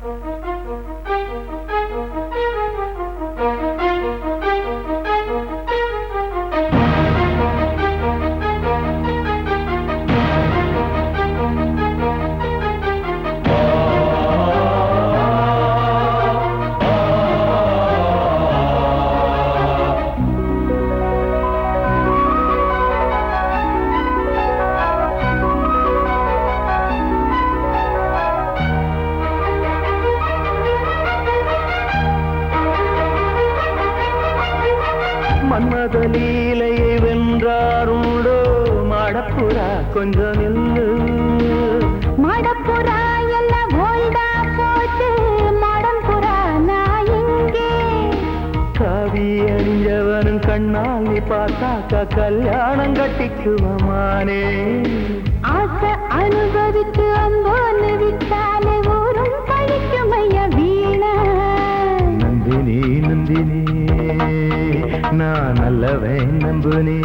மன்மத லீலையை வென்றாருண்டோ மாடப்புறா கொஞ்சம் நில்லு. மாடப்புறா எல்லாம் ஓல்டா போச்சு, மாடம்புறா நான் இங்கே. காவி அணிஞ்சவனும் கண்ணால் நீ பார்த்தாக்கா கல்யாணம் கட்டிக்குவமானே. ஆசை அனுபவித்து அம்போன்னு விட்டாலே ஊரும் கழிக்குமைய வீணா. நந்தினி நந்தினி நான் நல்லவன் நம்புனே.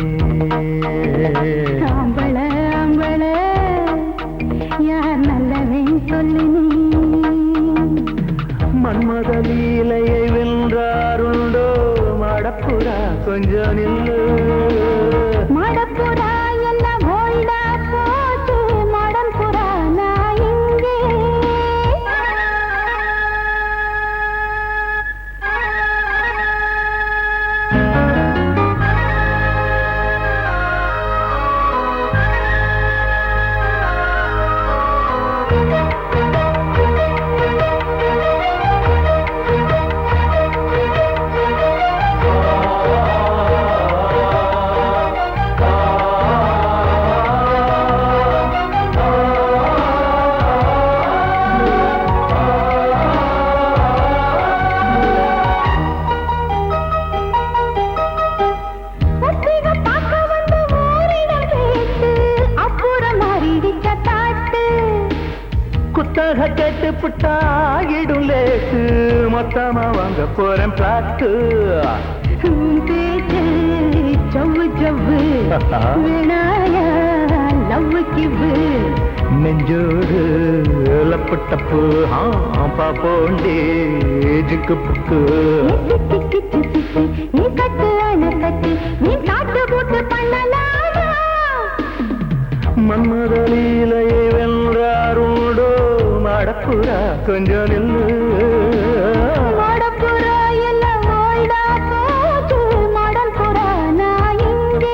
ஆம்பள ஆம்பள யார் நல்லவன் சொல்லு நீ. மன்மத லீலையை வென்றாருண்டோ மாடப்புறா கொஞ்சம் நில்லு. மாடப்புறா எல்லாம் ஓல்டா போச்சு, மாடம்புறா நான் இங்கே. குத்தக கேட்டு புட்டாயிடும் லேசு, மொத்தமா வாங்க போறேன் பிளாட்டு. பேச்சு சவ்வு சவ்வு வேணாயா லவ்வு கிவ்வு. நெஞ்சோடு லப்பு டப்பு பாப்போண்டே ஜிக்கு புக்கு. நீ கட்டு அணை கட்டு நீ காட்டு போட்டு பண்ணலாமா. மன்மத லீலையை வென்றாருண்டோ மாடப்புறா கொஞ்சம் நில்லு. மாடப்புறா எல்லாம் ஓல்டா போச்சு, மாடம்புறா நான் இங்கே.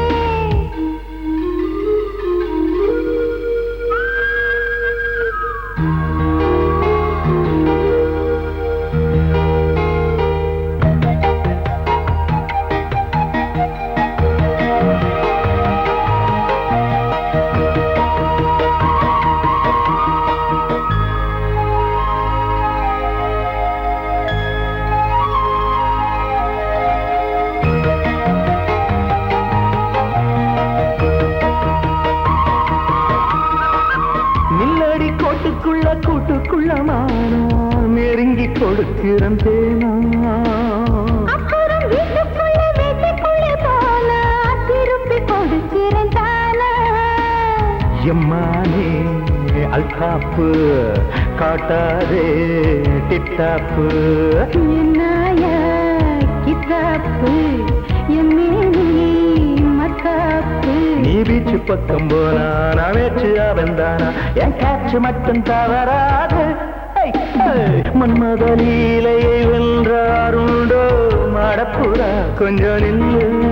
நில்லடி கோட்டுக்குள்ள கூட்டுக்குள்ள மானா நெருங்கி கொடுக்கிறேன் தேனா. அப்புறம் வீட்டுக்குள்ள போனா திருப்பி கொடுக்கிறேன் தானா. எம்மானே அல்காப்பு காட்டாதே டிட்டாப்பு. என்னாயா கித்தாப்பு எம்மேனி மத்தாப்பு. நீ பீச்சு பக்கம் போனா நான் வேச்சு அவன்தானா, என் காற்று மட்டும் தவறாது. மன்மத லீலையை வென்றாருண்டோ மாடப்புறா கொஞ்சம் நில்லு.